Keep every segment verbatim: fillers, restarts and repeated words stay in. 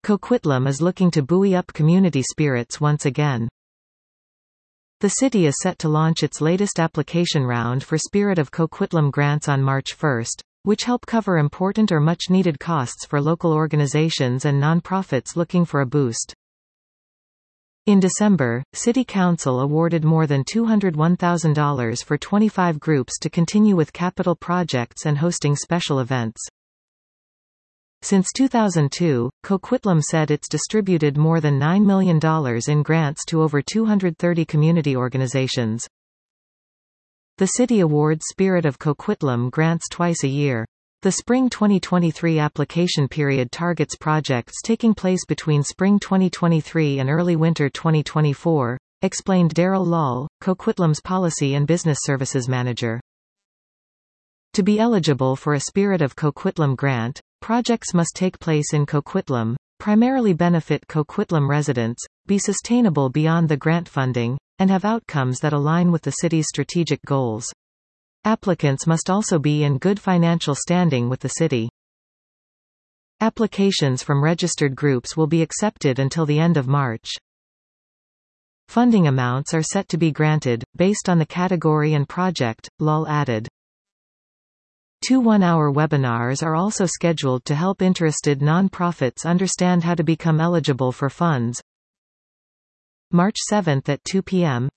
Coquitlam is looking to buoy up community spirits once again. The city is set to launch its latest application round for Spirit of Coquitlam grants on March first, which help cover important or much-needed costs for local organizations and nonprofits looking for a boost. In December, City Council awarded more than two hundred one thousand dollars for twenty-five groups to continue with capital projects and hosting special events. Since two thousand two, Coquitlam said it's distributed more than nine million dollars in grants to over two hundred thirty community organizations. The city awards Spirit of Coquitlam grants twice a year. The spring twenty twenty-three application period targets projects taking place between spring twenty twenty-three and early winter twenty twenty-four, explained Daryl Lull, Coquitlam's Policy and Business Services Manager. To be eligible for a Spirit of Coquitlam grant, projects must take place in Coquitlam, primarily benefit Coquitlam residents, be sustainable beyond the grant funding, and have outcomes that align with the city's strategic goals. Applicants must also be in good financial standing with the city. Applications from registered groups will be accepted until the end of March. Funding amounts are set to be granted, based on the category and project, Lull added. Two one-hour webinars are also scheduled to help interested nonprofits understand how to become eligible for funds. March seventh at two p m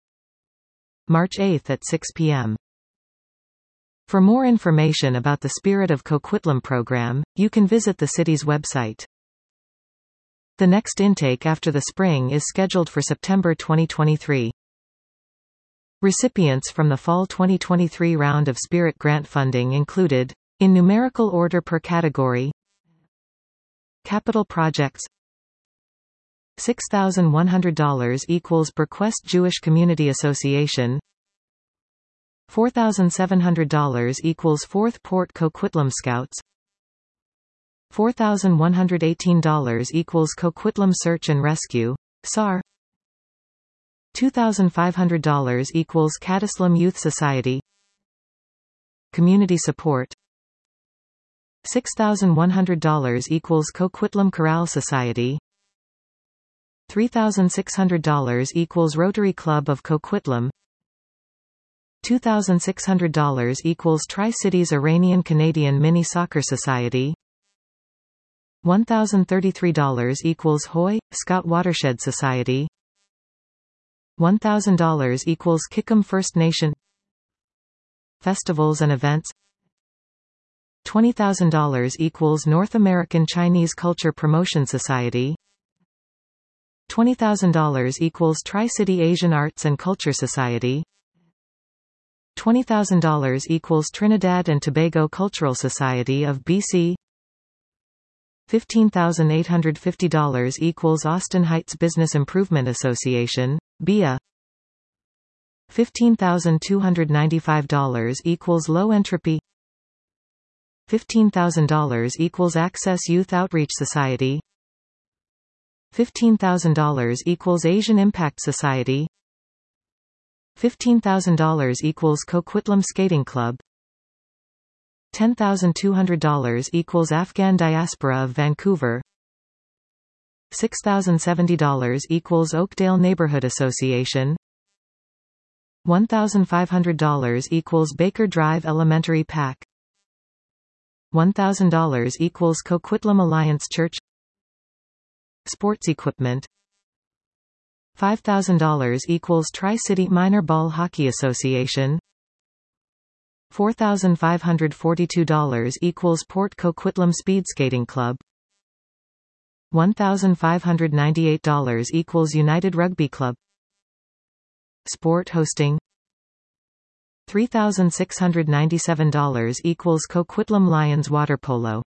March eighth at six p m For more information about the Spirit of Coquitlam program, you can visit the city's website. The next intake after the spring is scheduled for September twenty twenty-three. Recipients from the fall twenty twenty-three round of Spirit grant funding included, in numerical order per category: Capital Projects, six thousand one hundred dollars equals Berquest Jewish Community Association, four thousand seven hundred dollars equals Fourth Port Coquitlam Scouts, four thousand one hundred eighteen dollars equals Coquitlam Search and Rescue, S A R, two thousand five hundred dollars equals Catislam Youth Society, Community Support, six thousand one hundred dollars equals Coquitlam Chorale Society, three thousand six hundred dollars equals Rotary Club of Coquitlam, two thousand six hundred dollars equals Tri-Cities Iranian Canadian Mini Soccer Society, one thousand thirty-three dollars equals Hoy, Scout Watershed Society, one thousand dollars equals Kickham First Nation. Festivals and events, twenty thousand dollars equals North American Chinese Culture Promotion Society, twenty thousand dollars equals Tri-City Asian Arts and Culture Society, twenty thousand dollars equals Trinidad and Tobago Cultural Society of B C, fifteen thousand eight hundred fifty dollars equals Austin Heights Business Improvement Association, B I A, fifteen thousand two hundred ninety-five dollars equals Low Entropy, fifteen thousand dollars equals Access Youth Outreach Society, fifteen thousand dollars equals Asian Impact Society, fifteen thousand dollars equals Coquitlam Skating Club, ten thousand two hundred dollars equals Afghan Diaspora of Vancouver, six thousand seventy dollars equals Oakdale Neighborhood Association, one thousand five hundred dollars equals Baker Drive Elementary PAC, one thousand dollars equals Coquitlam Alliance Church. Sports equipment, five thousand dollars equals Tri-City Minor Ball Hockey Association, four thousand five hundred forty-two dollars equals Port Coquitlam Speed Skating Club, one thousand five hundred ninety-eight dollars equals United Rugby Club. Sport hosting, three thousand six hundred ninety-seven dollars equals Coquitlam Lions Water Polo.